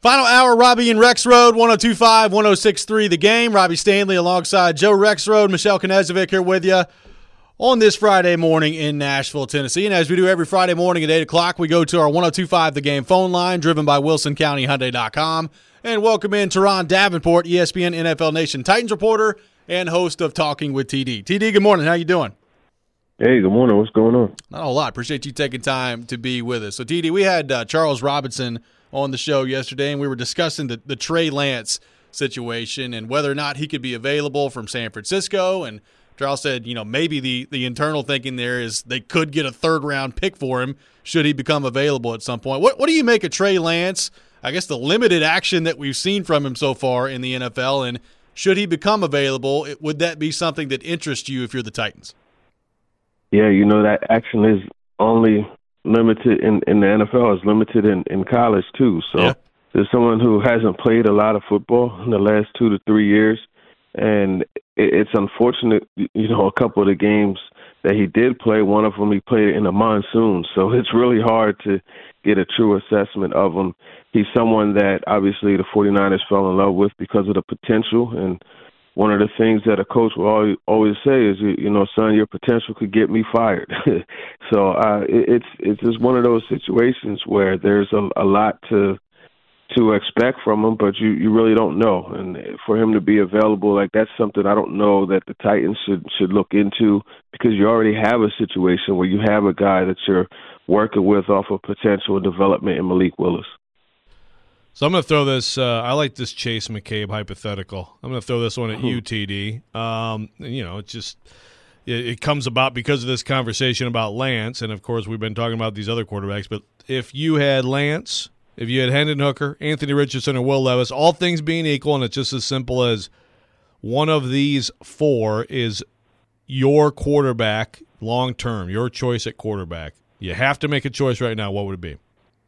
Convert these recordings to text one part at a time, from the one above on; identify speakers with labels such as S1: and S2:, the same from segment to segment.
S1: Final hour, Robbie and Rexroad, 102.5, 106.3 The Game. Robbie Stanley alongside Joe Rexroad, Michelle Knezovic here with you on this Friday morning in Nashville, Tennessee. And as we do every Friday morning at 8 o'clock, we go to our 102.5 The Game phone line, driven by WilsonCountyHyundai.com. And welcome in Teron Davenport, ESPN NFL Nation Titans reporter and host of Talking with TD. TD, good morning. How you doing?
S2: Hey, good morning. What's going on?
S1: Not a whole lot. Appreciate you taking time to be with us. So, TD, we had Charles Robinson on the show yesterday, and we were discussing the Trey Lance situation and whether or not he could be available from San Francisco. And Charles said, maybe the internal thinking there is they could get a third-round pick for him should he become available at some point. What do you make of Trey Lance? I guess the limited action that we've seen from him so far in the NFL, and should he become available, would that be something that interests you if you're the Titans?
S2: Yeah, that action is only limited in the NFL, is limited in college too. So
S1: yeah.
S2: There's someone who hasn't played a lot of football in the last 2 to 3 years, and it's unfortunate, a couple of the games that he did play, one of them he played in the monsoon, so it's really hard to get a true assessment of him. He's someone that obviously the 49ers fell in love with because of the potential, and one of the things that a coach will always say is, son, your potential could get me fired. So it's just one of those situations where there's a lot to expect from him, but you really don't know. And for him to be available, that's something I don't know that the Titans should look into, because you already have a situation where you have a guy that you're working with off of potential development in Malik Willis.
S3: So I'm going to throw this I like this Chase McCabe hypothetical. I'm going to throw this one at UTD. It comes about because of this conversation about Lance, and, of course, we've been talking about these other quarterbacks. But if you had Lance, if you had Hendon Hooker, Anthony Richardson, or Will Levis, all things being equal, and it's just as simple as one of these four is your quarterback long-term, your choice at quarterback. You have to make a choice right now. What would it be?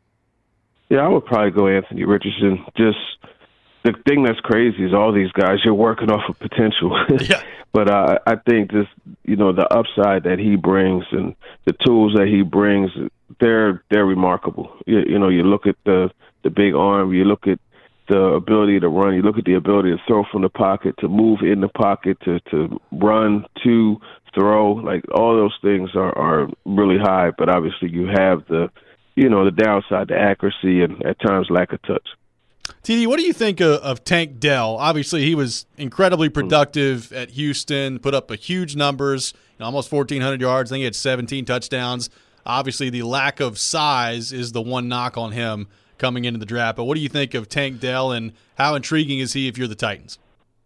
S2: Yeah, I would probably go Anthony Richardson. Just the thing that's crazy is all these guys, you're working off of potential.
S1: Yeah.
S2: But I think just, the upside that he brings and the tools that he brings, they're remarkable. You look at the big arm, you look at the ability to run, you look at the ability to throw from the pocket, to move in the pocket, to run, to throw. All those things are really high, but obviously you have the downside, the accuracy, and at times lack of touch.
S1: TD, what do you think of Tank Dell? Obviously, he was incredibly productive at Houston, put up huge numbers, almost 1,400 yards. I think he had 17 touchdowns. Obviously, the lack of size is the one knock on him coming into the draft. But what do you think of Tank Dell, and how intriguing is he if you're the Titans?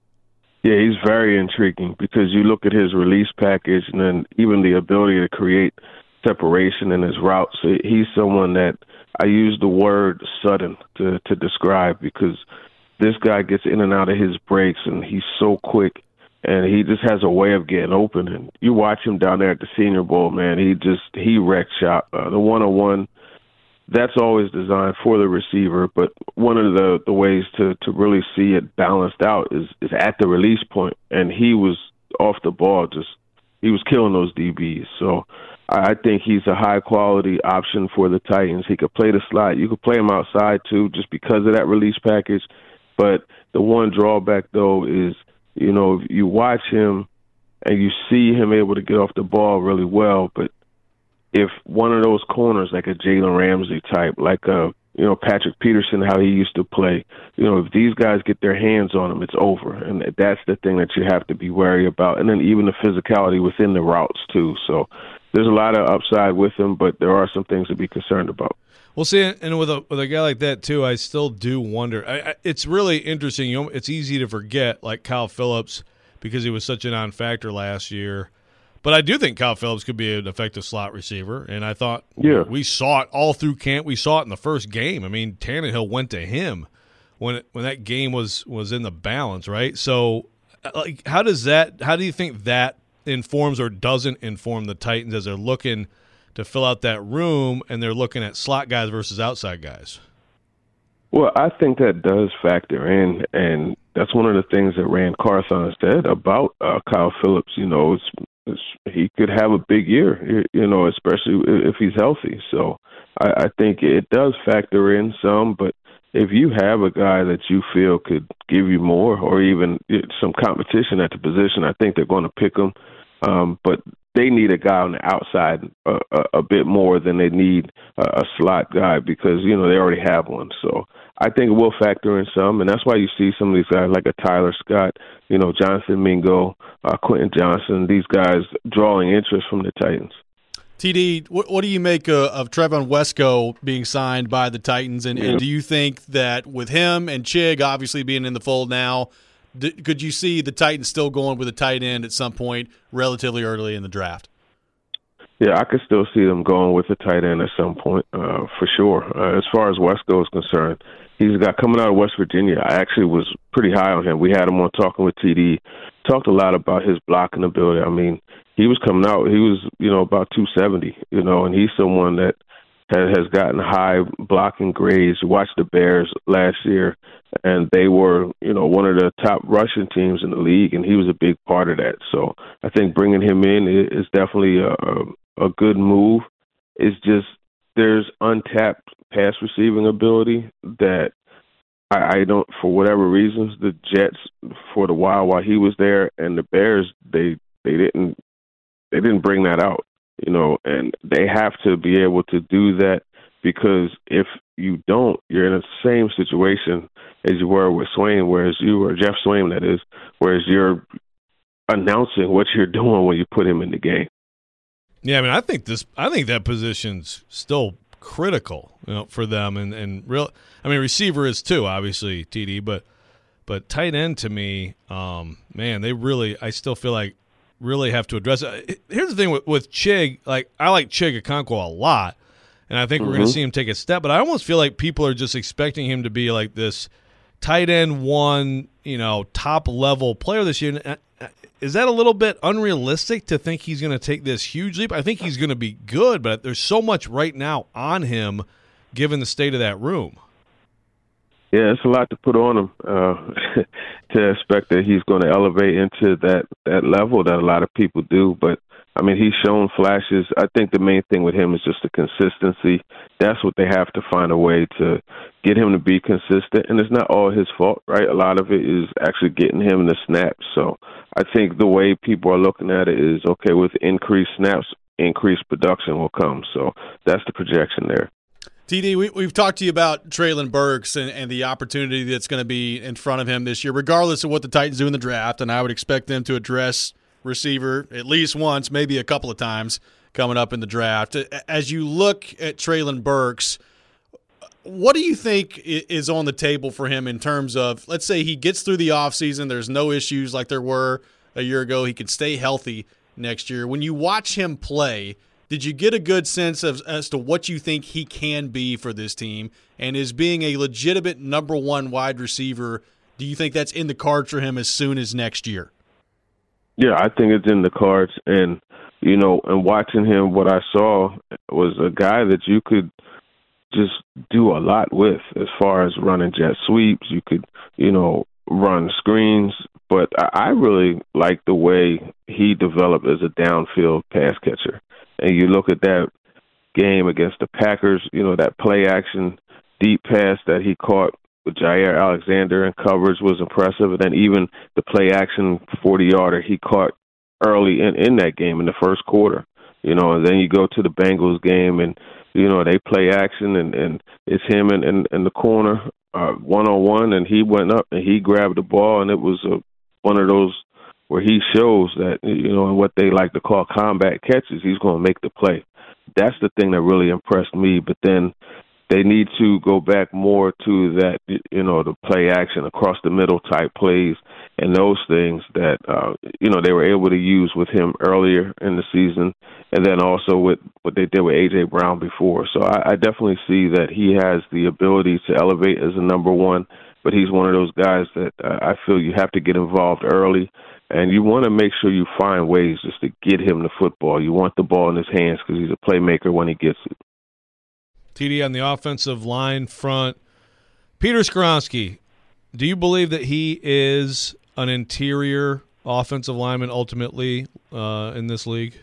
S2: Yeah, he's very intriguing because you look at his release package and then even the ability to create separation in his routes. He's someone that I use the word sudden to describe, because this guy gets in and out of his breaks, and he's so quick, and he just has a way of getting open. And you watch him down there at the Senior Bowl, man, he wrecks shop. The one-on-one, that's always designed for the receiver, but one of the ways to really see it balanced out is at the release point, and he was off the ball, he was killing those DBs. So I think he's a high-quality option for the Titans. He could play the slot. You could play him outside, too, just because of that release package. But the one drawback, though, is, if you watch him and you see him able to get off the ball really well, but if one of those corners, like a Jalen Ramsey type, like a Patrick Peterson, how he used to play, if these guys get their hands on him, it's over. And that's the thing that you have to be wary about. And then even the physicality within the routes, too. So there's a lot of upside with him, but there are some things to be concerned about.
S3: Well, see, and with a guy like that, too, I still do wonder. It's really interesting. It's easy to forget, like Kyle Phillips, because he was such a non-factor last year. But I do think Kyle Phillips could be an effective slot receiver, and I thought we saw it all through camp. We saw it in the first game. I mean, Tannehill went to him when that game was in the balance, right? So, how do you think that informs or doesn't inform the Titans as they're looking to fill out that room and they're looking at slot guys versus outside guys?
S2: Well, I think that does factor in, and that's one of the things that Rand Carthon said about Kyle Phillips. He could have a big year, especially if he's healthy. So I think it does factor in some, but if you have a guy that you feel could give you more or even some competition at the position, I think they're going to pick him. But they need a guy on the outside a bit more than they need a slot guy because, they already have one. So I think it will factor in some, and that's why you see some of these guys like a Tyler Scott, Jonathan Mingo, Quentin Johnson, these guys drawing interest from the Titans.
S1: TD, what do you make of Trevon Wesco being signed by the Titans, and do you think that with him and Chig obviously being in the fold now, could you see the Titans still going with a tight end at some point relatively early in the draft?
S2: Yeah, I could still see them going with a tight end at some point, for sure. As far as Wesco is concerned, he's got coming out of West Virginia. I actually was pretty high on him. We had him on Talking with TD. Talked a lot about his blocking ability. I mean, he was coming out. He was, about 270, and he's someone that has gotten high blocking grades. You watched the Bears last year, and they were, one of the top rushing teams in the league, and he was a big part of that. So I think bringing him in is definitely a good move. It's just there's untapped pass receiving ability that I don't, for whatever reasons, the Jets for the while he was there, and the Bears they didn't bring that out, and they have to be able to do that because if you don't, you're in the same situation as you were with Swain, whereas you were Jeff Swain, that is, whereas you're announcing what you're doing when you put him in the game.
S3: Yeah, I mean, I think that position's still critical, for them, and receiver is too, obviously, TD, but tight end to me, man, I still feel like really have to address it. Here's the thing with Chig, I like Chig Okonkwo a lot, and I think we're going to see him take a step, but I almost feel like people are just expecting him to be like this tight end one, top level player this year. Is that a little bit unrealistic to think he's going to take this huge leap? I think he's going to be good, but there's so much right now on him given the state of that room.
S2: Yeah, it's a lot to put on him to expect that he's going to elevate into that level that a lot of people do. But, I mean, he's shown flashes. I think the main thing with him is just the consistency. That's what they have to find a way to get him to be consistent. And it's not all his fault, right? A lot of it is actually getting him the snaps. So I think the way people are looking at it is, okay, with increased snaps, increased production will come. So that's the projection there.
S1: TD, we've talked to you about Treylon Burks and the opportunity that's going to be in front of him this year, regardless of what the Titans do in the draft, and I would expect them to address receiver at least once, maybe a couple of times coming up in the draft. As you look at Treylon Burks, what do you think is on the table for him in terms of, let's say he gets through the offseason, there's no issues like there were a year ago, he can stay healthy next year. When you watch him play, did you get a good sense as to what you think he can be for this team? And is being a legitimate number one wide receiver, do you think that's in the cards for him as soon as next year?
S2: Yeah, I think it's in the cards. And, and watching him, what I saw was a guy that you could just do a lot with as far as running jet sweeps. You could, run screens. But I really like the way he developed as a downfield pass catcher. And you look at that game against the Packers, that play action deep pass that he caught with Jair Alexander in coverage was impressive. And then even the play action 40-yarder he caught early in that game in the first quarter. And then you go to the Bengals game and, they play action and it's him in the corner one-on-one, and he went up and he grabbed the ball, and it was one of those where he shows that, and what they like to call combat catches, he's going to make the play. That's the thing that really impressed me. But then they need to go back more to that, the play action across the middle type plays and those things that, they were able to use with him earlier in the season. And then also with what they did with A.J. Brown before. So I definitely see that he has the ability to elevate as a number one, but he's one of those guys that I feel you have to get involved early. And you want to make sure you find ways just to get him the football. You want the ball in his hands because he's a playmaker when he gets it.
S3: TD on the offensive line front. Peter Skoronski, do you believe that he is an interior offensive lineman ultimately in this league?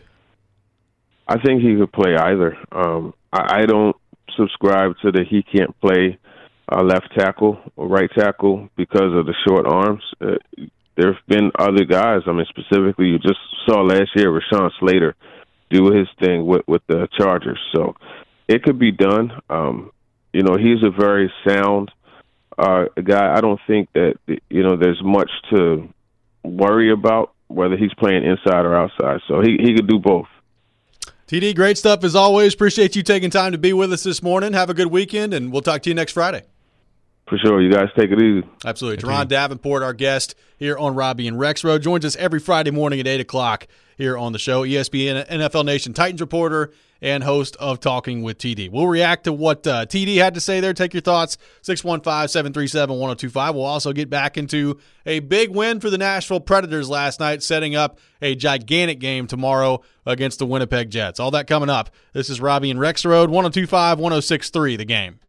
S2: I think he could play either. I don't subscribe to the he can't play left tackle or right tackle because of the short arms. There have been other guys. I mean, specifically, you just saw last year Rashawn Slater do his thing with the Chargers. So it could be done. He's a very sound guy. I don't think that, there's much to worry about whether he's playing inside or outside. So he could do both.
S1: TD, great stuff as always. Appreciate you taking time to be with us this morning. Have a good weekend, and we'll talk to you next Friday.
S2: For sure. You guys take it easy.
S1: Absolutely. Teron Davenport, our guest here on Robbie and Rexroad, joins us every Friday morning at 8 o'clock here on the show. ESPN NFL Nation Titans reporter and host of Talking with TD. We'll react to what TD had to say there. Take your thoughts, 615-737-1025. We'll also get back into a big win for the Nashville Predators last night, setting up a gigantic game tomorrow against the Winnipeg Jets. All that coming up. This is Robbie and Rexroad, 102.5, 106.3, The Game.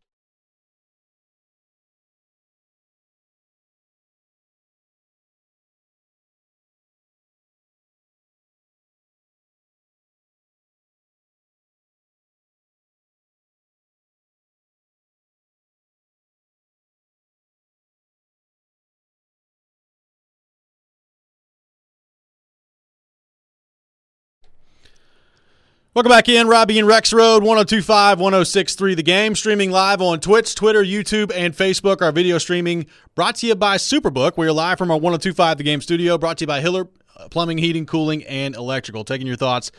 S1: Welcome back in, Robbie and Rexroad, 102.5, 106.3 The Game, streaming live on Twitch, Twitter, YouTube, and Facebook. Our video streaming brought to you by Superbook. We are live from our 102.5 The Game studio, brought to you by Hiller Plumbing, Heating, Cooling, and Electrical. Taking your thoughts,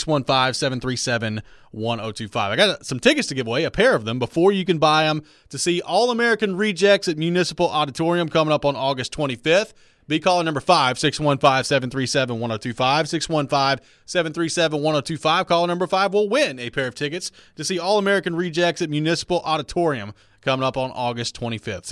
S1: 615-737-1025. I got some tickets to give away, a pair of them, before you can buy them, to see All-American Rejects at Municipal Auditorium coming up on August 25th. Be caller number 5, 615-737-1025, 615-737-1025. Caller number 5 will win a pair of tickets to see All-American Rejects at Municipal Auditorium coming up on August 25th,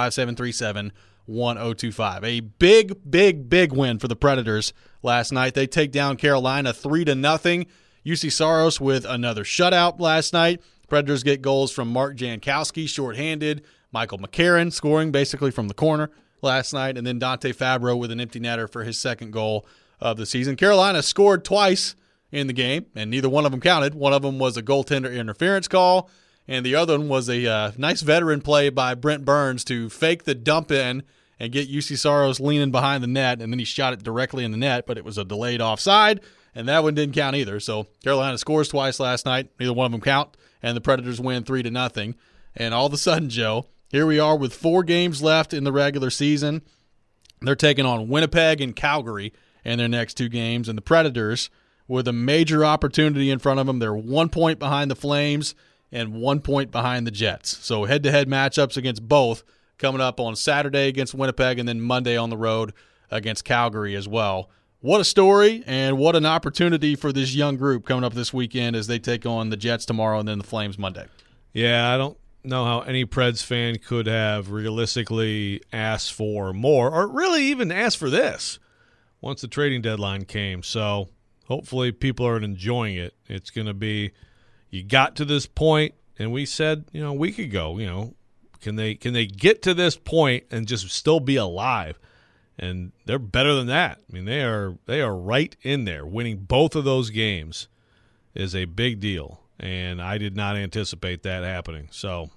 S1: 615-737-1025. A big win for the Predators last night. They take down Carolina 3-0. UC Saros with another shutout last night. Predators get goals from Mark Jankowski, shorthanded. Michael McCarron scoring basically from the corner last night, and then Dante Fabro with an empty netter for his second goal of the season. Carolina scored twice in the game, and neither one of them counted. One of them was a goaltender interference call, and the other one was a nice veteran play by Brent Burns to fake the dump in and get UC Saros leaning behind the net, and then he shot it directly in the net, but it was a delayed offside, and that one didn't count either. So Carolina scores twice last night. Neither one of them count, and the Predators win 3-0. And all of a sudden, Joe, here we are with 4 games left in the regular season. They're taking on Winnipeg and Calgary in their next 2 games. And the Predators, with a major opportunity in front of them, they're 1 point behind the Flames and 1 point behind the Jets. So head-to-head matchups against both coming up on Saturday against Winnipeg and then Monday on the road against Calgary as well. What a story and what an opportunity for this young group coming up this weekend as they take on the Jets tomorrow and then the Flames Monday.
S3: Yeah, I don't know how any Preds fan could have realistically asked for more, or really even asked for this once the trading deadline came. So hopefully people are enjoying it. It's going to be, you got to this point, and we said, a week ago, can they get to this point and just still be alive? And they're better than that. I mean, they are right in there. Winning both of those games is a big deal. And I did not anticipate that happening. So,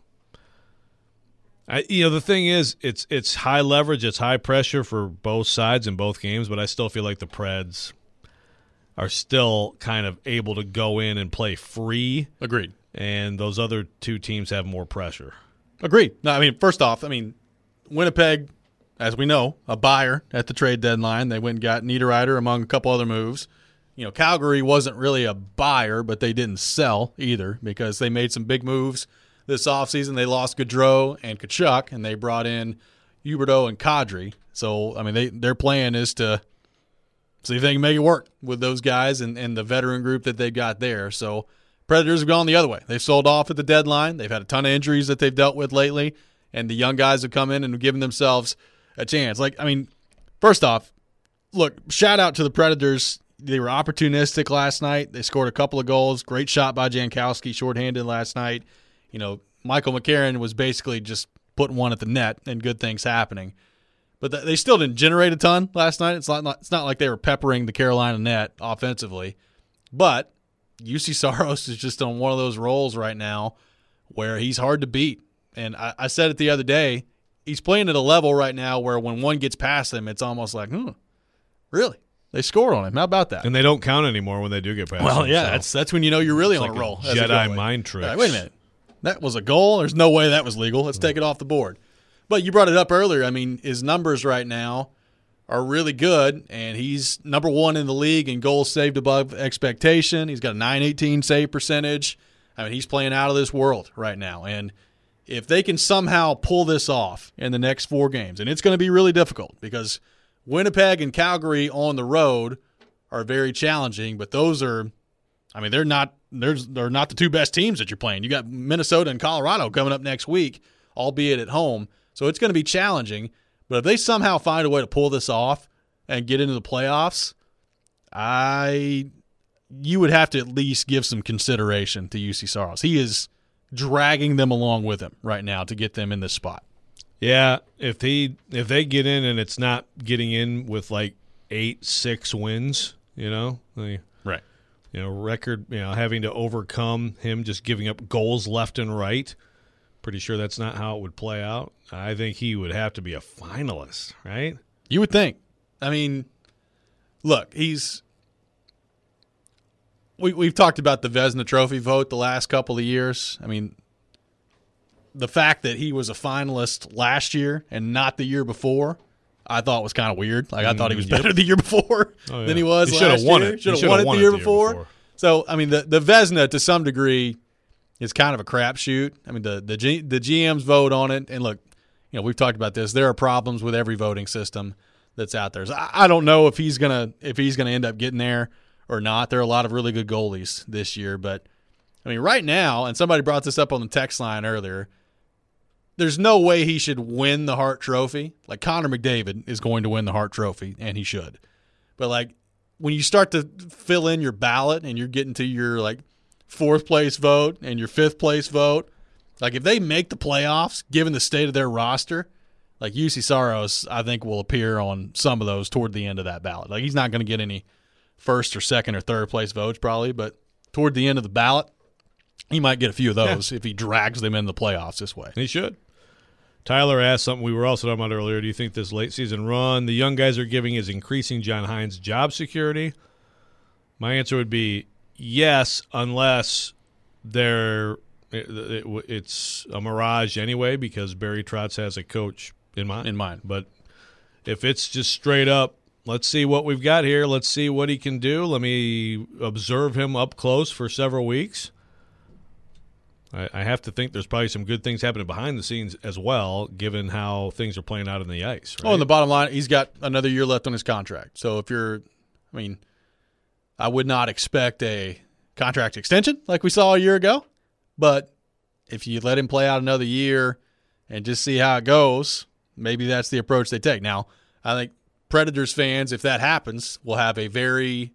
S3: the thing is, it's high leverage, it's high pressure for both sides in both games, but I still feel like the Preds are still kind of able to go in and play free.
S1: Agreed.
S3: And those other 2 teams have more pressure.
S1: Agreed. No, first off, Winnipeg, as we know, a buyer at the trade deadline. They went and got Niederreiter among a couple other moves. Calgary wasn't really a buyer, but they didn't sell either because they made some big moves this offseason. They lost Gaudreau and Tkachuk, and they brought in Huberdeau and Kadri. So, their plan is to see if they can make it work with those guys and the veteran group that they've got there. So, Predators have gone the other way. They've sold off at the deadline. They've had a ton of injuries that they've dealt with lately, and the young guys have come in and given themselves a chance. First off, look, shout out to the Predators. They were opportunistic last night. They scored a couple of goals. Great shot by Jankowski, shorthanded last night. Michael McCarron was basically just putting one at the net and good things happening. But they still didn't generate a ton last night. It's not like they were peppering the Carolina net offensively. But UC Saros is just on one of those rolls right now where he's hard to beat. And I said it the other day, he's playing at a level right now where when one gets past him, it's almost like, really? They scored on him. How about that?
S3: And they don't count anymore when they do get past
S1: Well,
S3: him,
S1: yeah,
S3: so.
S1: that's when you know you're really
S3: It's
S1: on
S3: like
S1: a roll.
S3: a Jedi mind trick.
S1: Right, wait a minute. That was a goal? There's no way that was legal. Let's take it off the board. But you brought it up earlier. I mean, his numbers right now are really good, and he's number 1 in the league in goals saved above expectation. He's got a .918 save percentage. I mean, he's playing out of this world right now. And if they can somehow pull this off in the next 4 games, and it's going to be really difficult because Winnipeg and Calgary on the road are very challenging, but those are, I mean, they're not the 2 best teams that you're playing. You got Minnesota and Colorado coming up next week, albeit at home. So it's going to be challenging. But if they somehow find a way to pull this off and get into the playoffs, you would have to at least give some consideration to UC Saros. He is dragging them along with him right now to get them in this spot.
S3: Yeah, if they get in and it's not getting in with like 8-6 wins,
S1: Right.
S3: Record, having to overcome him just giving up goals left and right. Pretty sure that's not how it would play out. I think he would have to be a finalist, right?
S1: You would think. I mean, look, we've talked about the Vezina Trophy vote the last couple of years. I mean, the fact that he was a finalist last year and not the year before, I thought was kind of weird. Like, I thought he was better the year before than he was last year. Should have won it the year before. So, I mean, the Vezina, to some degree, is kind of a crapshoot. I mean, the GMs vote on it. And, look, we've talked about this. There are problems with every voting system that's out there. So I don't know if he's gonna end up getting there or not. There are a lot of really good goalies this year. But, I mean, right now, and somebody brought this up on the text line earlier, there's no way he should win the Hart Trophy. Like, Connor McDavid is going to win the Hart Trophy, and he should. But, like, when you start to fill in your ballot and you're getting to your, like, 4th place vote and your 5th place vote, like, if they make the playoffs, given the state of their roster, like, UC Saros, I think, will appear on some of those toward the end of that ballot. Like, he's not going to get any 1st or 2nd or 3rd place votes probably, but toward the end of the ballot, he might get a few of those if he drags them in the playoffs this way.
S3: He should. Tyler asked something we were also talking about earlier. Do you think this late season run the young guys are giving is increasing John Hynes' job security? My answer would be yes, unless it's a mirage anyway, because Barry Trotz has a coach in mind. But if it's just straight up, let's see what we've got here. Let's see what he can do. Let me observe him up close for several weeks. I have to think there's probably some good things happening behind the scenes as well, given how things are playing out on the ice. Right?
S1: Oh, and the bottom line, he's got another year left on his contract. So I would not expect a contract extension like we saw a year ago. But if you let him play out another year and just see how it goes, maybe that's the approach they take. Now, I think Predators fans, if that happens, will have a very,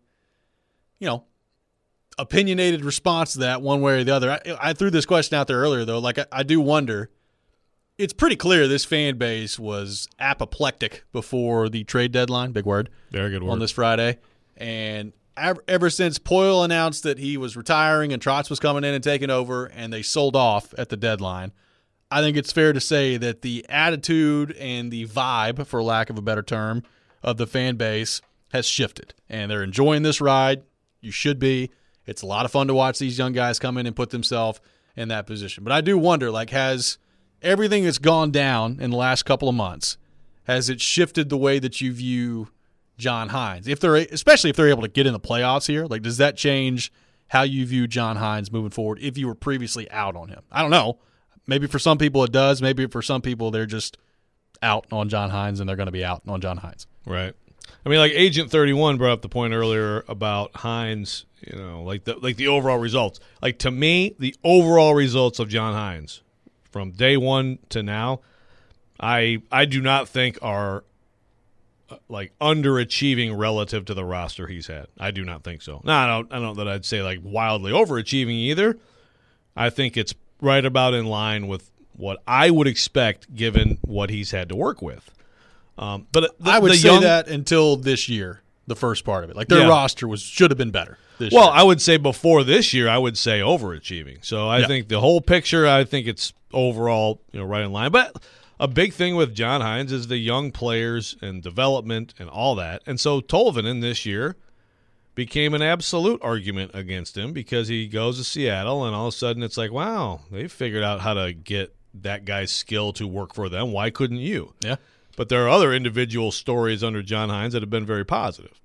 S1: opinionated response to that one way or the other. I threw this question out there earlier, though. Like, I do wonder. It's pretty clear this fan base was apoplectic before the trade deadline. Big word.
S3: Very good word.
S1: On this Friday. And ever since Poyle announced that he was retiring and Trotz was coming in and taking over and they sold off at the deadline, I think it's fair to say that the attitude and the vibe, for lack of a better term, of the fan base has shifted. And they're enjoying this ride. You should be. It's a lot of fun to watch these young guys come in and put themselves in that position. But I do wonder, like, has everything that's gone down in the last couple of months, has it shifted the way that you view John Hynes? Especially if they're able to get in the playoffs here, like, does that change how you view John Hynes moving forward if you were previously out on him? I don't know. Maybe for some people it does. Maybe for some people they're just out on John Hynes and they're going to be out on John Hynes.
S3: Right. I mean, like Agent 31 brought up the point earlier about Hynes, like the overall results. Like, to me, the overall results of John Hynes from day one to now, I do not think are like underachieving relative to the roster he's had. I do not think so. No, I don't know that I'd say like wildly overachieving either. I think it's right about in line with what I would expect given what he's had to work with. But
S1: I would say that until this year, the first part of it. Like, their roster should have been better this year.
S3: Well, I would say before this year, I would say overachieving. So I think the whole picture, I think it's overall, right in line. But a big thing with John Hines is the young players and development and all that. And so Tolvanen this year became an absolute argument against him because he goes to Seattle, and all of a sudden it's like, wow, they figured out how to get that guy's skill to work for them. Why couldn't you?
S1: Yeah.
S3: But there are other individual stories under John Hines that have been very positive.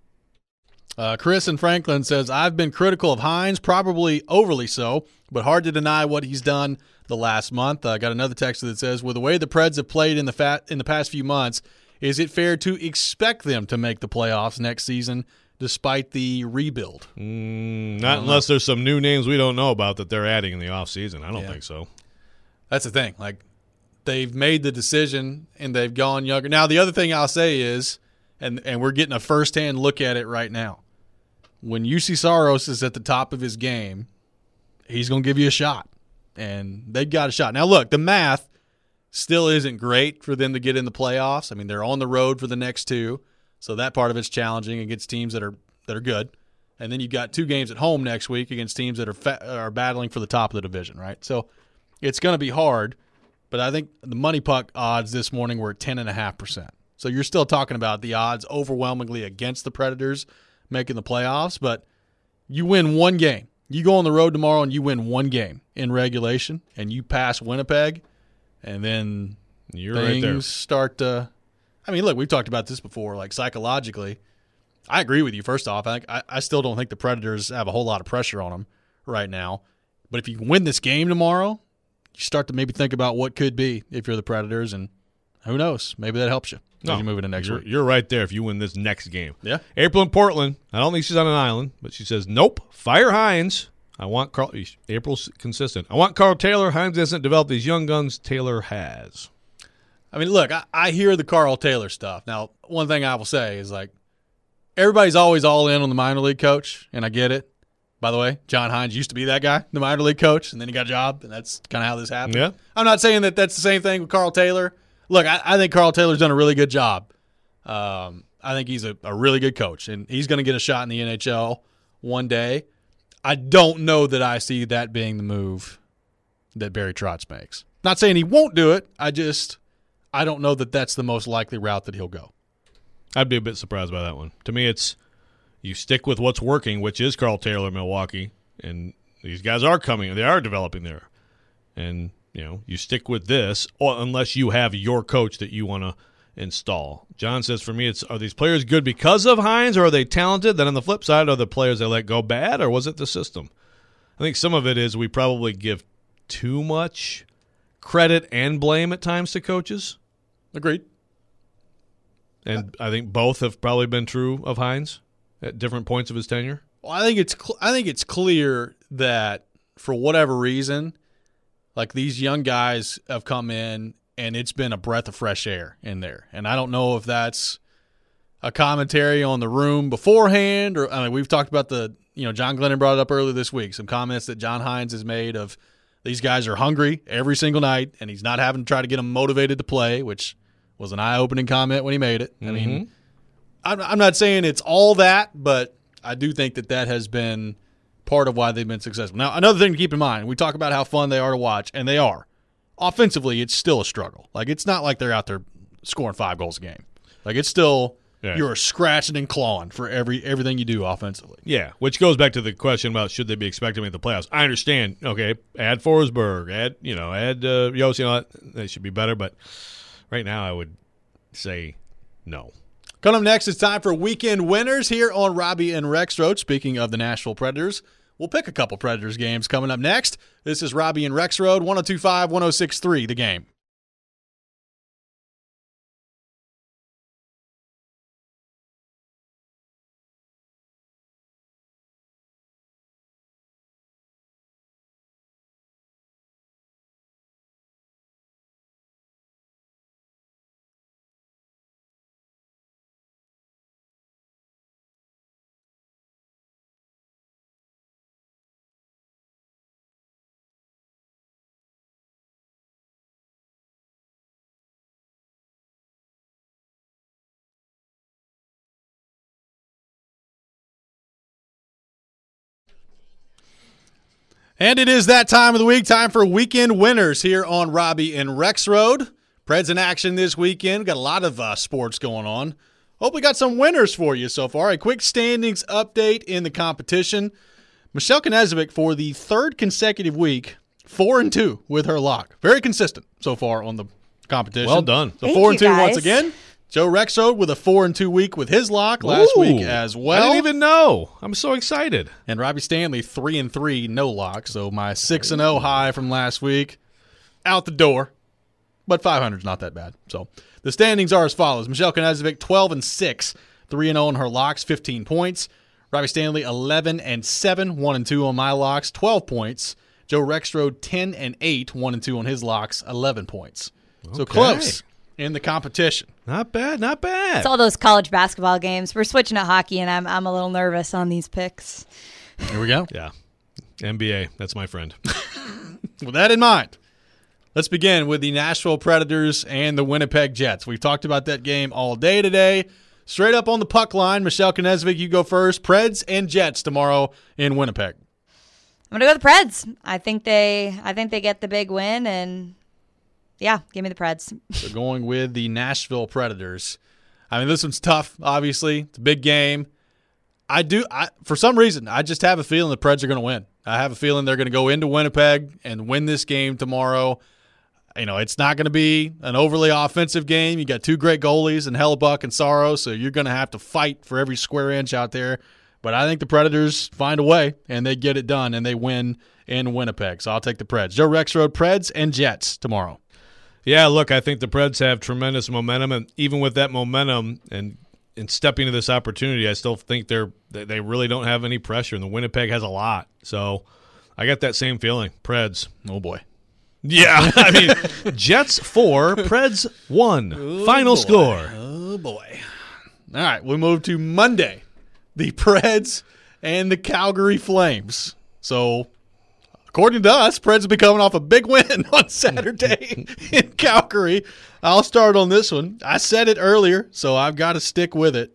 S1: Chris in Franklin says, I've been critical of Hines, probably overly so, but hard to deny what he's done the last month. I got another text that says, with the way the Preds have played in the past few months, is it fair to expect them to make the playoffs next season despite the rebuild?
S3: Not unless there's some new names we don't know about that they're adding in the offseason. I don't think so.
S1: That's the thing. Like, they've made the decision, and they've gone younger. Now, the other thing I'll say is, and we're getting a firsthand look at it right now, when UC Saros is at the top of his game, he's going to give you a shot. And they've got a shot. Now, look, the math still isn't great for them to get in the playoffs. I mean, they're on the road for the next two, so that part of it's challenging against teams that are good. And then you've got 2 games at home next week against teams that are battling for the top of the division, right? So it's going to be hard, but I think the money puck odds this morning were at 10.5%. So you're still talking about the odds overwhelmingly against the Predators making the playoffs, but you win one game. You go on the road tomorrow and you win one game in regulation, and you pass Winnipeg, and then
S3: You're
S1: things
S3: right there.
S1: start to – I mean, look, we've talked about this before. Like, psychologically, I agree with you. First off, I still don't think the Predators have a whole lot of pressure on them right now. But if you win this game tomorrow, you start to maybe think about what could be if you're the Predators, and who knows? Maybe that helps you as you move into next week.
S3: You're right there if you win this next game.
S1: Yeah.
S3: April in Portland. I don't think she's on an island, but she says, nope, fire Hines. I want Carl. April's consistent. I want Carl Taylor. Hines hasn't developed these young guns. Taylor has.
S1: I mean, look, I hear the Carl Taylor stuff. Now, one thing I will say is, like, everybody's always all in on the minor league coach, and I get it. By the way, John Hines used to be that guy, the minor league coach, and then he got a job, and that's kind of how this happened.
S3: Yeah.
S1: I'm not saying that that's the same thing with Carl Taylor. Look, I think Carl Taylor's done a really good job. I think he's a really good coach, and he's going to get a shot in the NHL one day. I don't know that I see that being the move that Barry Trotz makes. Not saying he won't do it. I don't know that that's the most likely route that he'll go.
S3: I'd be a bit surprised by that one. To me, it's you stick with what's working, which is Carl Taylor, Milwaukee, and these guys are coming. They are developing there. And, you stick with this unless you have your coach that you want to install. John says, for me, are these players good because of Hines, or are they talented? Then on the flip side, are the players they let go bad, or was it the system? I think some of it is we probably give too much credit and blame at times to coaches.
S1: Agreed.
S3: And I think both have probably been true of Hines at different points of his tenure.
S1: Well, I think it's clear that for whatever reason, like, these young guys have come in and it's been a breath of fresh air in there. And I don't know if that's a commentary on the room beforehand, or we've talked about John Glennon brought it up earlier this week, some comments that John Hines has made of these guys are hungry every single night, and he's not having to try to get them motivated to play, which was an eye-opening comment when he made it. I mean, I'm not saying it's all that, but I do think that has been part of why they've been successful. Now, another thing to keep in mind, we talk about how fun they are to watch, and they are. Offensively, it's still a struggle. Like, it's not like they're out there scoring 5 goals a game. Like, it's still you're scratching and clawing for everything you do offensively.
S3: Yeah, which goes back to the question about should they be expecting at the playoffs. I understand. Okay, add Forsberg, add Yossi, they should be better, but right now I would say no.
S1: Coming up next, it's time for Weekend Winners here on Robbie and Rexroad. Speaking of the Nashville Predators, we'll pick a couple Predators games coming up next. This is Robbie and Rexroad, 102.5, 106.3, The Game. And it is that time of the week, time for weekend winners here on Robbie and Rex Road. Preds in action this weekend. Got a lot of sports going on. Hope we got some winners for you so far. A quick standings update in the competition. Michelle Knezovic for the third consecutive week, 4-2 with her lock. Very consistent so far on the competition.
S3: Well done.
S1: So 4-2 once again. Joe Rexrode with a 4-2 week with his lock last week as well.
S3: I didn't even know. I'm so excited.
S1: And Robbie Stanley 3-3, no lock. So my 6-0 high from last week out the door. But 500 is not that bad. So the standings are as follows. Michelle Knezovic 12-6, 3-0 on her locks, 15 points. Robbie Stanley 11-7, 1-2 on my locks, 12 points. Joe Rexrode 10-8, 1-2 on his locks, 11 points. So close in the competition.
S3: Not bad, not bad.
S4: It's all those college basketball games. We're switching to hockey, and I'm a little nervous on these picks.
S1: Here we go.
S3: Yeah. NBA, that's my friend.
S1: With that in mind, let's begin with the Nashville Predators and the Winnipeg Jets. We've talked about that game all day today. Straight up on the puck line, Michelle Knezovic, you go first. Preds and Jets tomorrow in Winnipeg.
S4: I'm gonna go with the Preds. I think they get the big win, and yeah, give me the Preds.
S1: So going with the Nashville Predators. I mean, this one's tough. Obviously, it's a big game. For some reason, I just have a feeling the Preds are going to win. I have a feeling they're going to go into Winnipeg and win this game tomorrow. You know, it's not going to be an overly offensive game. You got two great goalies in Hellebuck and Saros, so you're going to have to fight for every square inch out there. But I think the Predators find a way, and they get it done, and they win in Winnipeg. So I'll take the Preds. Joe Rexrode, Preds and Jets tomorrow.
S3: Yeah, look, I think the Preds have tremendous momentum, and even with that momentum and stepping into this opportunity, I still think they really don't have any pressure, and the Winnipeg has a lot. So I got that same feeling. Preds.
S1: Oh, boy.
S3: Yeah, I mean, Jets 4, Preds 1. Final score.
S1: Oh, boy. All right, we move to Monday. The Preds and the Calgary Flames. So, according to us, Preds will be coming off a big win on Saturday in Calgary. I'll start on this one. I said it earlier, so I've got to stick with it.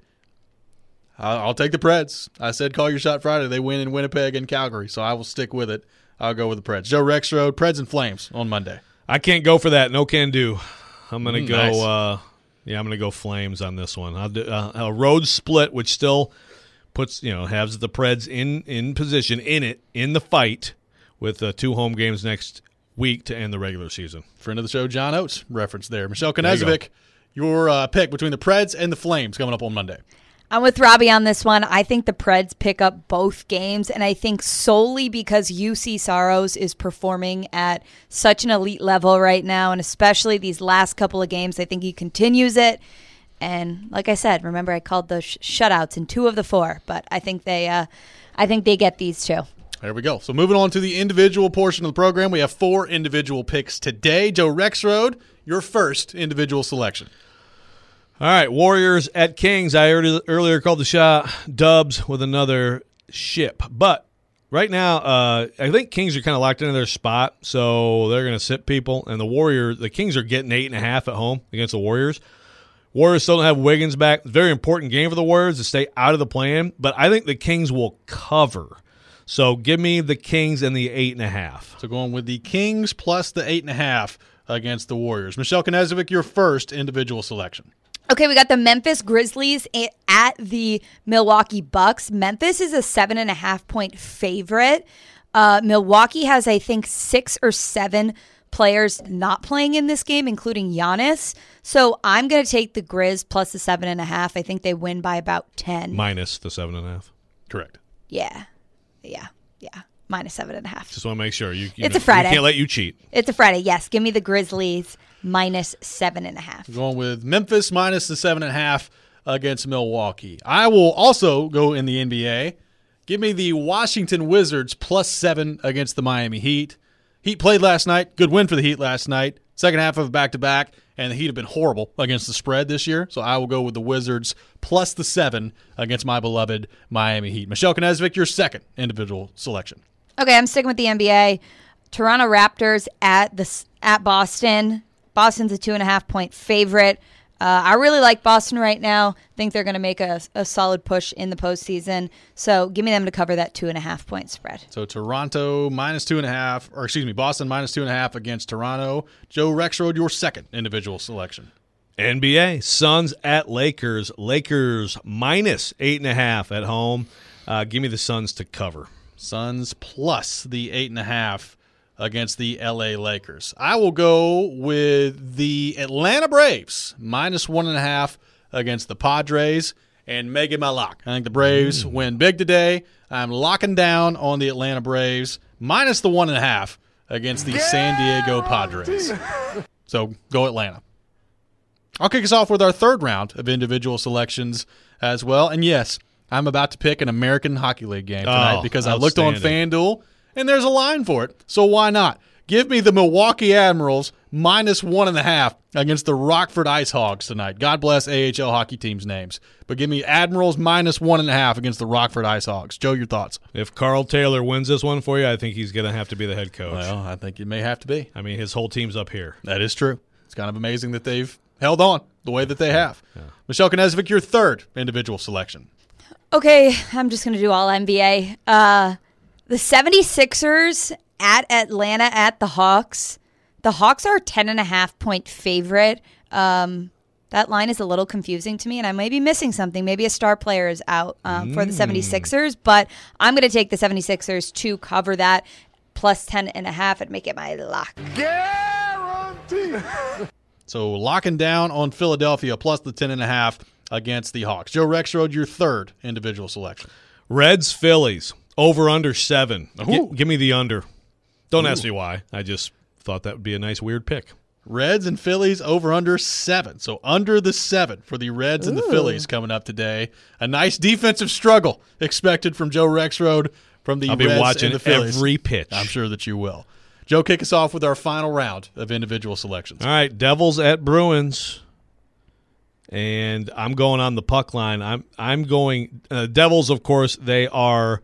S1: I'll take the Preds. I said call your shot Friday. They win in Winnipeg and Calgary, so I will stick with it. I'll go with the Preds. Joe Rexrode, Preds and Flames on Monday.
S3: I can't go for that. No can do. I'm going to go.
S1: Nice.
S3: I'm going to go Flames on this one. I'll do a road split, which still puts has the Preds in position in the fight with 2 home games next week to end the regular season.
S1: Friend of the show, John Oates, reference there. Michelle Knezovic, your pick between the Preds and the Flames coming up on Monday.
S4: I'm with Robbie on this one. I think the Preds pick up both games, and I think solely because UC Saros is performing at such an elite level right now, and especially these last couple of games, I think he continues it. And like I said, remember I called those shutouts in 2 of the 4, but I think they get these 2.
S1: There we go. So moving on to the individual portion of the program, we have 4 individual picks today. Joe Rexrode, your first individual selection.
S3: All right, Warriors at Kings. I earlier called the shot. Dubs with another ship. But right now, I think Kings are kind of locked into their spot, so they're going to sit people. And the Kings are getting 8.5 at home against the Warriors. Warriors still don't have Wiggins back. Very important game for the Warriors to stay out of the play-in, but I think the Kings will cover. So give me the Kings and the 8.5.
S1: So going with the Kings plus the 8.5 against the Warriors. Michelle Knezovic, your first individual selection.
S4: Okay, we got the Memphis Grizzlies at the Milwaukee Bucks. Memphis is a 7.5-point favorite. Milwaukee has, I think, 6 or 7 players not playing in this game, including Giannis. So I'm going to take the Grizz plus the 7.5. I think they win by about 10.
S3: Minus the 7.5.
S1: Correct.
S4: Yeah. Minus 7.5.
S3: Just want to make sure.
S4: It's a Friday.
S3: We can't let you cheat.
S4: It's a Friday, yes. Give me the Grizzlies minus 7.5.
S1: Going with Memphis minus the 7.5 against Milwaukee. I will also go in the NBA. Give me the Washington Wizards plus 7 against the Miami Heat. Heat played last night. Good win for the Heat last night. Second half of a back-to-back, and the Heat have been horrible against the spread this year. So I will go with the Wizards plus the 7 against my beloved Miami Heat. Michelle Knezovic, your second individual selection.
S4: Okay, I'm sticking with the NBA. Toronto Raptors at Boston. Boston's a 2.5-point favorite. I really like Boston right now. Think they're going to make a solid push in the postseason. So give me them to cover that 2.5 point spread.
S1: So Toronto minus 2.5, or excuse me, Boston minus 2.5 against Toronto. Joe Rexrode, your second individual selection.
S3: NBA, Suns at Lakers. Lakers minus 8.5 at home. Give me the Suns to cover.
S1: Suns plus the 8.5 against the LA Lakers. I will go with the Atlanta Braves minus 1.5 against the Padres and make it my lock. I think the Braves win big today. I'm locking down on the Atlanta Braves minus the 1.5 against the San Diego Padres. So go Atlanta. I'll kick us off with our third round of individual selections as well. And yes, I'm about to pick an American Hockey League game tonight because I looked on FanDuel and there's a line for it. So why not? Give me the Milwaukee Admirals minus 1.5 against the Rockford Ice Hogs tonight. God bless AHL hockey teams' names. But give me Admirals minus 1.5 against the Rockford Ice Hogs. Joe, your thoughts?
S3: If Carl Taylor wins this one for you, I think he's going to have to be the head coach.
S1: Well, I think it may have to be.
S3: I mean, his whole team's up here.
S1: That is true. It's kind of amazing that they've held on the way that they have. Yeah. Michelle Knezovic, your third individual selection.
S4: Okay, I'm just going to do all NBA. The 76ers at Atlanta at the Hawks. The Hawks are a 10.5 point favorite. That line is a little confusing to me, and I may be missing something. Maybe a star player is out for the 76ers, but I'm going to take the 76ers to cover that plus 10.5 and make it my lock.
S5: Guarantee.
S1: So locking down on Philadelphia plus the 10.5 against the Hawks. Joe Rexrode, your third individual selection.
S3: Reds, Phillies, over under 7. Give me the under. Don't ask me why. I just thought that would be a nice weird pick.
S1: Reds and Phillies over under 7. So under the 7 for the Reds and the Phillies coming up today. A nice defensive struggle expected from Joe Rexrode from the
S3: I'll
S1: Reds
S3: be watching
S1: and the Phillies.
S3: Every pitch.
S1: I'm sure that you will. Joe, kick us off with our final round of individual selections.
S3: All right, Devils at Bruins. And I'm going on the puck line. I'm going Devils, of course, they are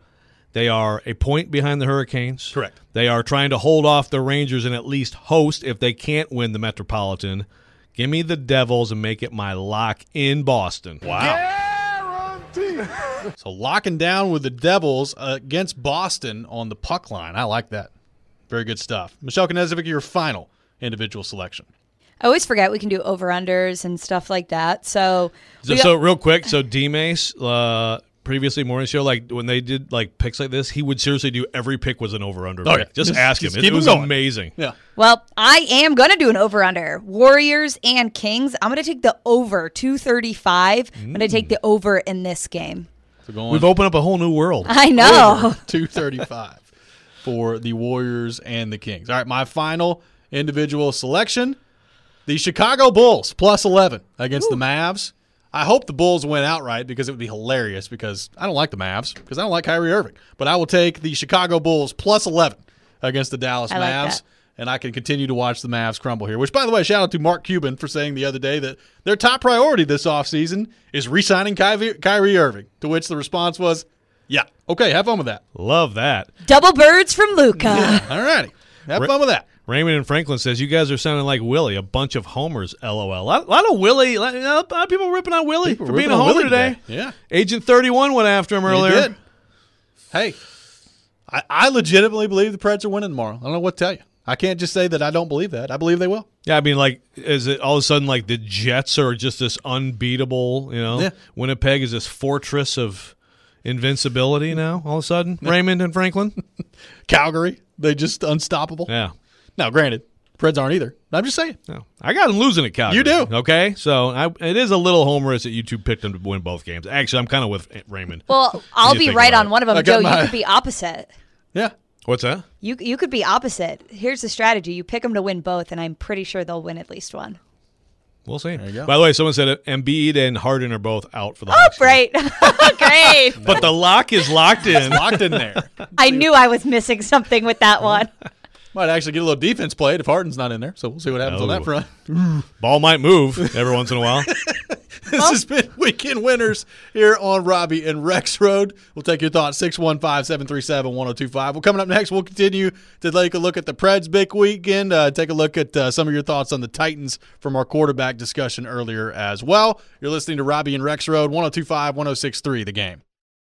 S3: a point behind the Hurricanes.
S1: Correct.
S3: They are trying to hold off the Rangers and at least host if they can't win the Metropolitan. Give me the Devils and make it my lock in Boston.
S1: Wow.
S5: Guarantee.
S1: So locking down with the Devils against Boston on the puck line. I like that. Very good stuff. Michelle Knezovic, your final individual selection.
S4: I always forget we can do over-unders and stuff like that. So
S3: real quick, so D-Mace, previously morning show, like when they did like picks like this, he would seriously do every pick was an over-under pick.
S1: Yeah.
S3: Just ask him.
S1: Keep
S3: It was
S1: going.
S3: amazing.
S1: Yeah.
S4: Well, I am going to do an over-under. Warriors and Kings. I'm going to take the over, 235. I'm going to take the over in this game.
S1: So going
S3: We've opened up a whole new world.
S4: I know.
S1: over 235 for the Warriors and the Kings. All right, my final individual selection, the Chicago Bulls plus 11 against the Mavs. I hope the Bulls win outright because it would be hilarious because I don't like the Mavs because I don't like Kyrie Irving. But I will take the Chicago Bulls plus 11 against the Dallas
S4: I like
S1: Mavs.
S4: that.
S1: And I can continue to watch the Mavs crumble here. Which, by the way, shout out to Mark Cuban for saying the other day that their top priority this offseason is re-signing Kyrie Irving, to which the response was, yeah, okay, have fun with that.
S3: Love that.
S4: Double birds from Luca.
S1: All righty, have fun with that.
S3: Raymond and Franklin says, you guys are sounding like Willie, a bunch of homers, LOL. A lot of Willie, a lot of people ripping on Willie for being a homer today.
S1: Yeah.
S3: Agent 31 went after him earlier.
S1: He did. Hey, I legitimately believe the Preds are winning tomorrow. I don't know what to tell you. I can't just say that I don't believe that. I believe they will.
S3: Yeah, I mean, like, is it all of a sudden like the Jets are just this unbeatable,
S1: Yeah.
S3: Winnipeg is this fortress of invincibility now, all of a sudden? Raymond and Franklin?
S1: Calgary, they just unstoppable.
S3: Yeah.
S1: Now, granted, Preds aren't either. I'm just saying.
S3: No. I got them losing at Calgary.
S1: You do.
S3: Okay? So it is a little humorous that you two picked them to win both games. Actually, I'm kind of with Raymond.
S4: Well, I'll
S3: What do you
S4: be
S3: think
S4: right
S3: about
S4: on
S3: it?
S4: one of them.
S1: I got
S4: Joe,
S1: my-
S4: you could be opposite.
S1: Yeah.
S3: What's that?
S4: You could be opposite. Here's the strategy. You pick them to win both, and I'm pretty sure they'll win at least one.
S3: We'll see.
S1: There you go.
S3: By the way, someone said Embiid and Harden are both out for the
S4: Oh,
S3: Hawks game.
S4: great. Great.
S3: But the lock is locked in.
S1: Locked in there.
S4: I knew I was missing something with that one.
S1: Might actually get a little defense played if Harden's not in there. So we'll see what happens on that front.
S3: Ball might move every once in a while.
S1: This has been Weekend Winners here on Robbie and Rex Road. We'll take your thoughts, 615-737-1025. Well, coming up next, we'll continue to take a look at the Preds big weekend, take a look at some of your thoughts on the Titans from our quarterback discussion earlier as well. You're listening to Robbie and Rex Road, 102.5, 106.3, The Game.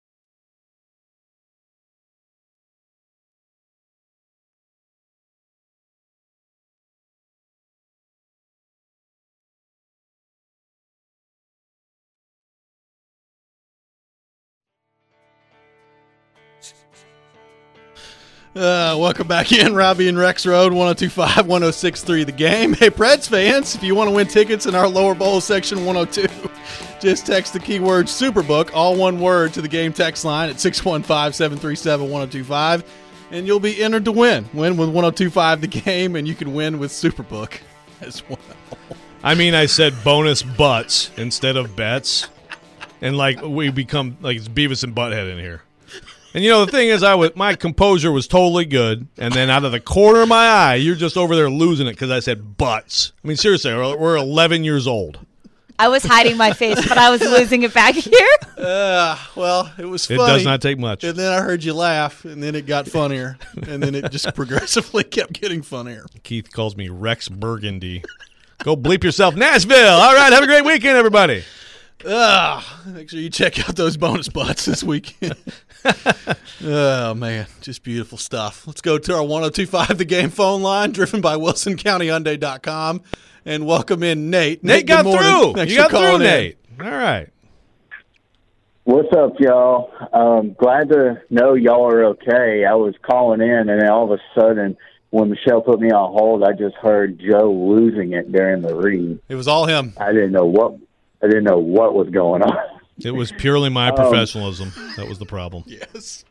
S1: Welcome back in, Robbie and Rex Road, 102.5, 106.3 The Game. Hey, Preds fans, if you want to win tickets in our lower bowl section 102, just text the keyword Superbook, all one word, to the Game text line at 615-737-1025, and you'll be entered to win. Win with 102.5 The Game, and you can win with Superbook as well.
S3: I mean, I said bonus butts instead of bets, and we become like it's Beavis and Butthead in here. And, the thing is, my composure was totally good, and then out of the corner of my eye, you're just over there losing it because I said butts. I mean, seriously, we're 11 years old.
S4: I was hiding my face, but I was losing it back here.
S1: Well, it was funny.
S3: It does not take much.
S1: And then I heard you laugh, and then it got funnier, and then it just progressively kept getting funnier.
S3: Keith calls me Rex Burgundy. Go bleep yourself, Nashville. All right, have a great weekend, everybody.
S1: Make sure you check out those bonus butts this weekend. Oh, man, just beautiful stuff. Let's go to our 102.5 The Game phone line, driven by WilsonCountyHyundai.com, and welcome in Nate.
S3: Nate got through.
S1: Thanks
S3: you got
S1: for calling
S3: through,
S1: in.
S3: Nate. All right.
S6: What's up, y'all? Glad to know y'all are okay. I was calling in, and then all of a sudden, when Michelle put me on hold, I just heard Joe losing it during the read.
S1: It was all him.
S6: I didn't know what was going on.
S3: It was purely my professionalism. That was the problem.
S1: Yes.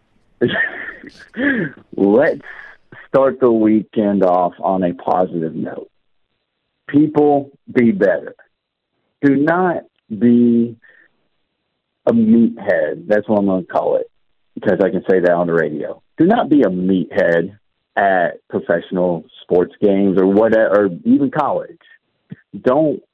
S6: Let's start the weekend off on a positive note. People, be better. Do not be a meathead. That's what I'm going to call it, because I can say that on the radio. Do not be a meathead at professional sports games or whatever, or even college. Don't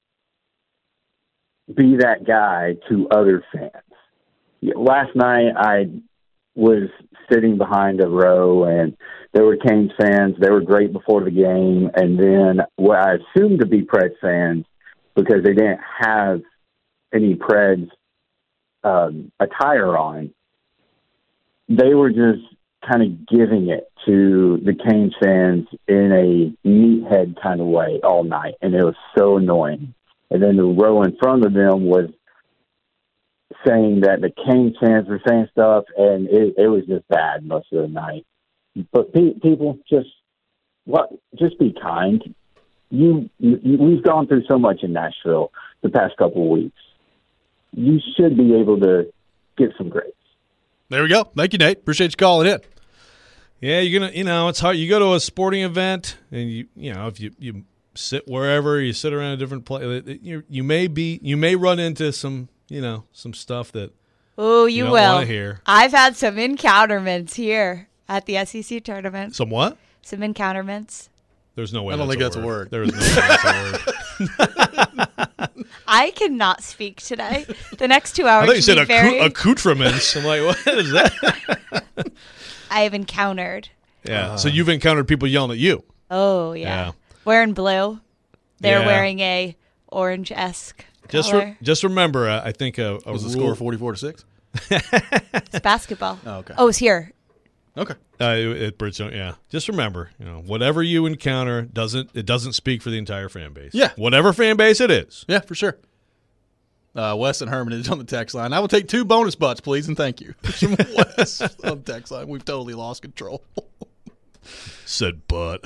S6: be that guy to other fans. Last night, I was sitting behind a row, and there were Canes fans. They were great before the game, and then what I assumed to be Preds fans, because they didn't have any Preds attire on, they were just kind of giving it to the Canes fans in a meathead kind of way all night, and it was so annoying. And then the row in front of them was saying that the Canes fans were saying stuff, and it was just bad most of the night. But people, just be kind. We've gone through so much in Nashville the past couple of weeks. You should be able to get some grace.
S1: There we go. Thank you, Nate. Appreciate you calling in.
S3: Yeah, you're gonna. It's hard. You go to a sporting event, and if you sit wherever, you sit around a different place, you may run into some stuff that
S4: You
S3: don't
S4: will.
S3: want to hear.
S4: I've had some encounterments here at the SEC tournament.
S3: Some what?
S4: Some encounterments.
S3: There's no way.
S1: I don't think that's a word.
S3: There is no way that's a word.
S4: I cannot speak today. The next 2
S3: I
S4: hours
S3: thought you said
S4: very...
S3: accoutrements. I'm like, what is that?
S4: I have encountered.
S3: Yeah. So you've encountered people yelling at you.
S4: Oh, yeah. Wearing blue. They're
S3: Yeah.
S4: wearing a orange-esque color.
S3: Just remember, I think
S1: Was the score 44-6?
S4: It's basketball.
S1: Oh, okay.
S4: Oh, it's here.
S1: Okay.
S3: at Bridgestone, yeah. Just remember, whatever you encounter doesn't speak for the entire fan base.
S1: Yeah.
S3: Whatever fan base it is.
S1: Yeah, for sure. Wes and Herman is on the text line. I will take 2 bonus butts, please, and thank you. From Wes on the text line. We've totally lost control.
S3: Said but.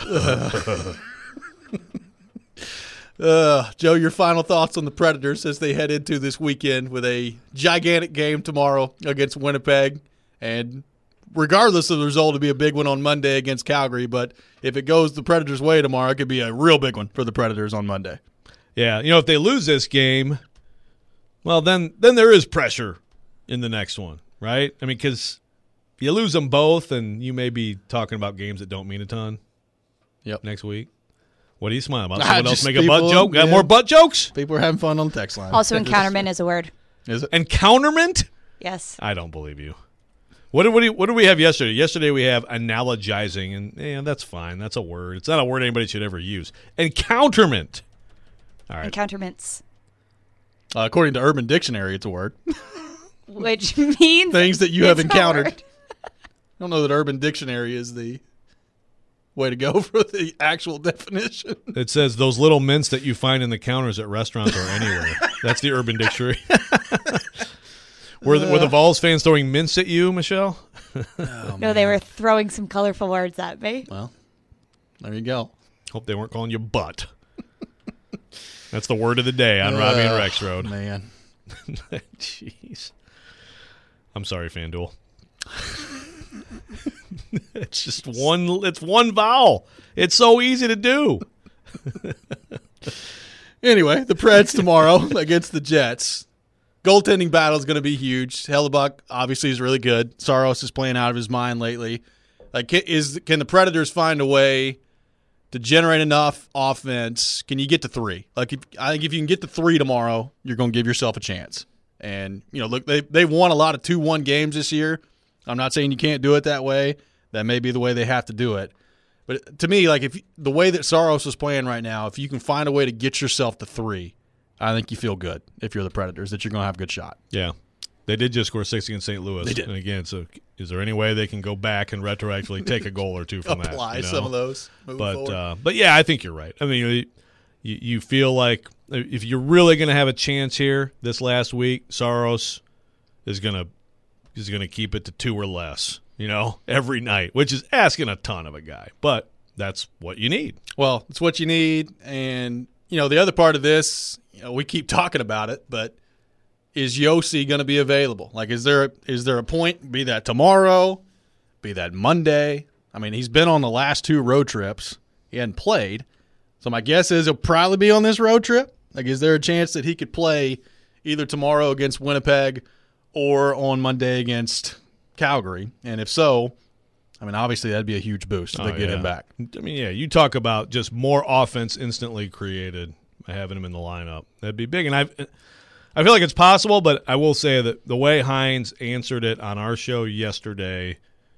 S1: Joe, your final thoughts on the Predators as they head into this weekend with a gigantic game tomorrow against Winnipeg, and regardless of the result, it'll be a big one on Monday against Calgary. But if it goes the Predators' way tomorrow, it could be a real big one for the Predators on Monday.
S3: Yeah, if they lose this game, well, then there is pressure in the next one, right? I mean, because if you lose them both, and you may be talking about games that don't mean a ton.
S1: Yep.
S3: Next week. What are you smiling about? Someone else
S1: Just
S3: make a butt
S1: people,
S3: joke? Got
S1: yeah.
S3: more butt jokes?
S1: People are having fun on the text line.
S4: Also, encounterment is a word.
S1: Is it?
S3: Encounterment?
S4: Yes.
S3: I don't believe you. What did we have yesterday? Yesterday we have analogizing, and that's fine. That's a word. It's not a word anybody should ever use. Encounterment. All right.
S4: Encounterments.
S1: According to Urban Dictionary, it's a word.
S4: Which means
S1: Things that you have
S4: it's a
S1: encountered.
S4: word.
S1: I don't know that Urban Dictionary is the way to go for the actual definition.
S3: It says those little mints that you find in the counters at restaurants or anywhere. That's the Urban Dictionary. Were the Vols fans throwing mints at you, Michelle?
S4: No, they were throwing some colorful words at me.
S1: Well, there you go.
S3: Hope they weren't calling you butt. That's the word of the day on Robbie and Rex Road.
S1: Man.
S3: Jeez. I'm sorry, FanDuel. It's one vowel. It's so easy to do.
S1: Anyway, the Preds tomorrow against the Jets. Goaltending battle is going to be huge. Hellebuck obviously is really good. Saros is playing out of his mind lately. Like, can the Predators find a way to generate enough offense? Can you get to 3? Like, I think if you can get to 3 tomorrow, you're going to give yourself a chance. And look, they've won a lot of 2-1 games this year. I'm not saying you can't do it that way. That may be the way they have to do it. But to me, like, if the way that Saros is playing right now, if you can find a way to get yourself to 3. I think you feel good if you're the Predators that you're going to have a good shot.
S3: Yeah. They did just score 6 against St. Louis.
S1: They did.
S3: And again, so is there any way they can go back and retroactively take a goal or two from that?
S1: Apply some of those.
S3: But yeah, I think you're right. I mean, you feel like if you're really going to have a chance here this last week, Saros is going to keep it to 2 or less, every night, which is asking a ton of a guy. But that's what you need.
S1: Well, it's what you need. And, the other part of this, we keep talking about it, but is Josi going to be available? Like, is there a point, be that tomorrow, be that Monday? I mean, he's been on the last 2 road trips. He hadn't played. So my guess is he'll probably be on this road trip. Like, is there a chance that he could play either tomorrow against Winnipeg or on Monday against Calgary? And if so, I mean, obviously that'd be a huge boost if they get him back.
S3: I mean, yeah, you talk about just more offense instantly created by having him in the lineup. That'd be big. And I feel like it's possible, but I will say that the way Hines answered it on our show yesterday,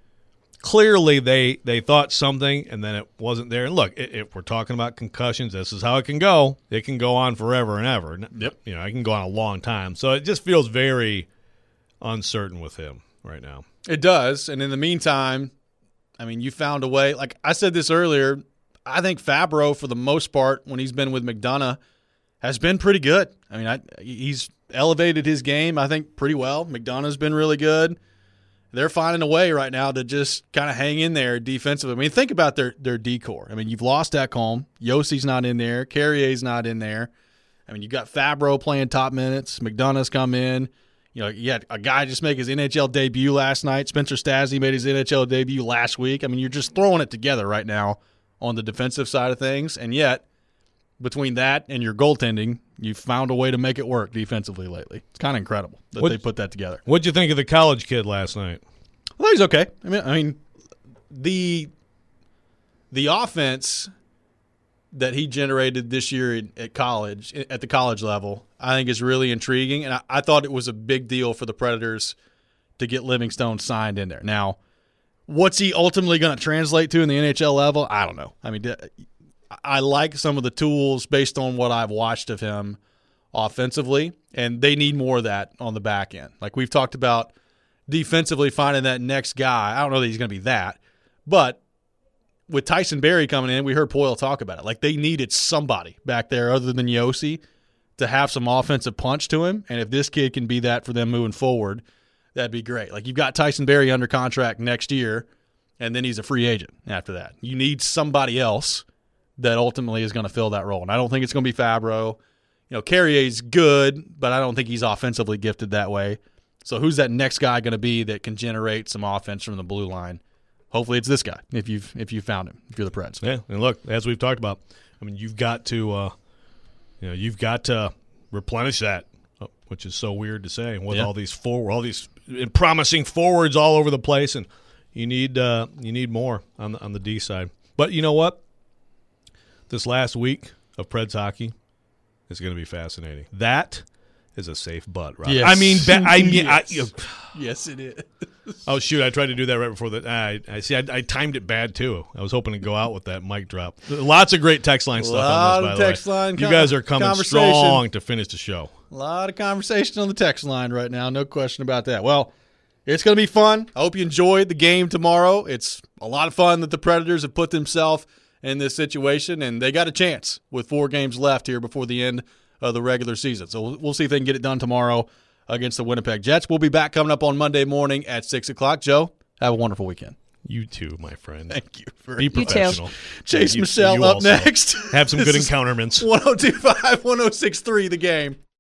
S3: clearly they thought something and then it wasn't there. And look, if we're talking about concussions, this is how it can go. It can go on forever and ever.
S1: Yep.
S3: It can go on a long time. So it just feels very uncertain with him right now.
S1: It does. And in the meantime, I mean, you found a way. Like I said this earlier, I think Fabro, for the most part, when he's been with McDonough, has been pretty good. I mean, he's elevated his game, I think, pretty well. McDonough's been really good. They're finding a way right now to just kind of hang in there defensively. I mean, think about their decor. I mean, you've lost Ekholm. Yossi's not in there. Carrier's not in there. I mean, you got Fabro playing top minutes. McDonough's come in. You had a guy just make his NHL debut last night. Spencer Stastny made his NHL debut last week. I mean, you're just throwing it together right now on the defensive side of things. And yet, between that and your goaltending, you've found a way to make it work defensively lately. It's kind of incredible that they put that together.
S3: What'd you think of the college kid last night?
S1: I thought he's okay. I mean, the offense that he generated this year at the college level, I think is really intriguing. And I thought it was a big deal for the Predators to get Livingstone signed in there. Now, what's he ultimately going to translate to in the NHL level? I don't know. I mean, I like some of the tools based on what I've watched of him offensively, and they need more of that on the back end. Like we've talked about defensively finding that next guy. I don't know that he's going to be that, but with Tyson Barrie coming in, we heard Poyle talk about it. Like they needed somebody back there other than Josi to have some offensive punch to him, and if this kid can be that for them moving forward, that'd be great. Like you've got Tyson Barrie under contract next year, and then he's a free agent after that. You need somebody else that ultimately is going to fill that role, and I don't think it's going to be Fabro. Carrier's good, but I don't think he's offensively gifted that way. So who's that next guy going to be that can generate some offense from the blue line? Hopefully it's this guy if you've found him, if you're the Preds.
S3: Yeah, and look, as we've talked about, I mean, you've got to replenish that, which is so weird to say, with all these promising forwards all over the place, and you need more on the D side. But you know what? this last week of Preds hockey is going to be fascinating. That is a safe butt, right?
S1: Yes.
S3: I mean,
S1: Yes, it is.
S3: oh shoot! I tried to do that right before the. I see. I timed it bad too. I was hoping to go out with that mic drop. Lots of great text line stuff on this. By the
S1: text
S3: way,
S1: line
S3: you guys are coming strong to finish the show.
S1: A lot of conversation on the text line right now. No question about that. Well, it's going to be fun. I hope you enjoyed the game tomorrow. It's a lot of fun that the Predators have put themselves in this situation, and they got a chance with 4 games left here before the end of the regular season. So we'll see if they can get it done tomorrow against the Winnipeg Jets. We'll be back coming up on Monday morning at 6 o'clock. Joe, have a wonderful weekend.
S3: You too, my friend.
S1: Thank you.
S3: Be professional.
S1: Chase Michelle up
S3: also.
S1: next.
S3: Have some good encounterments.
S1: 102.5, 106.3 The Game.